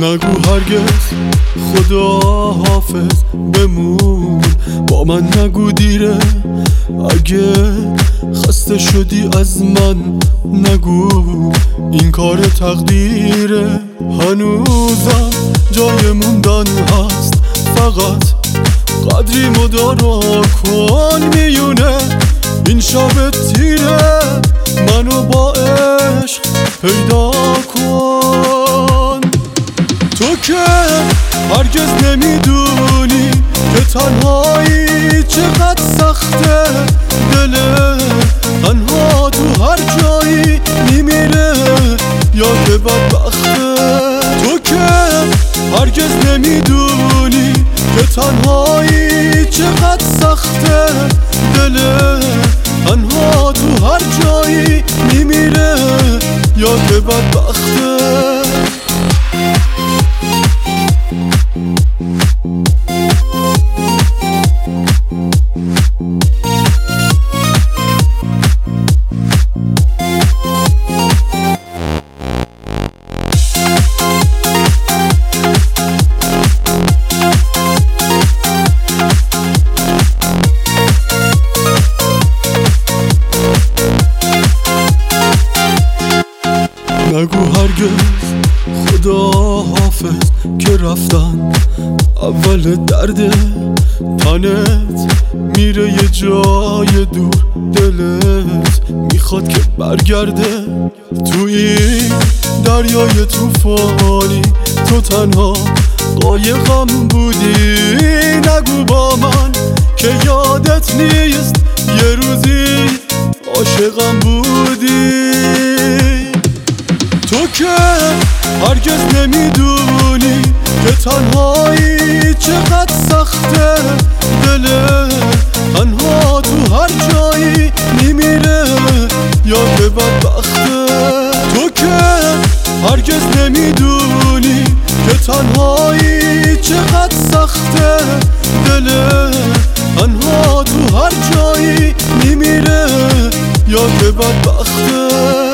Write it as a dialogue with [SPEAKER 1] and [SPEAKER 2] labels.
[SPEAKER 1] نگو هرگز خدا حافظ بمون، با من نگو دیره اگه خسته شدی از من نگو این کار تقدیره. هنوزم جای موندن هست، فقط قدری مدارا کن میونه این شب تیره، منو با عشق پیدا کن. تو که هرگز نمیدونی که تنهایی چقدر سخته، دل تنها تو هر جایی میمیره یا که بدبخته. تو که هرگز نمیدونی که تنهایی چقدر سخته، دل تنها تو هر جایی میمیره یا که بدبخته. نگو هرگز خدا حافظ که رفتن اول درد تنت میره یه جای دور، دلت میخواد که برگرده. تو این دریای توفانی تو تنها قایقم بودی، نگو با من که یادت نیست یه روزی عاشقم بودی. تو که هرگز نمیدونی که تنهایی چقدر سخته، دل تنها تو هر جایی میمیره یا که بدبخته. تو که هرگز نمیدونی که تنهایی چقدر سخته، دل تنها تو هر جایی میمیره یا که بدبخته.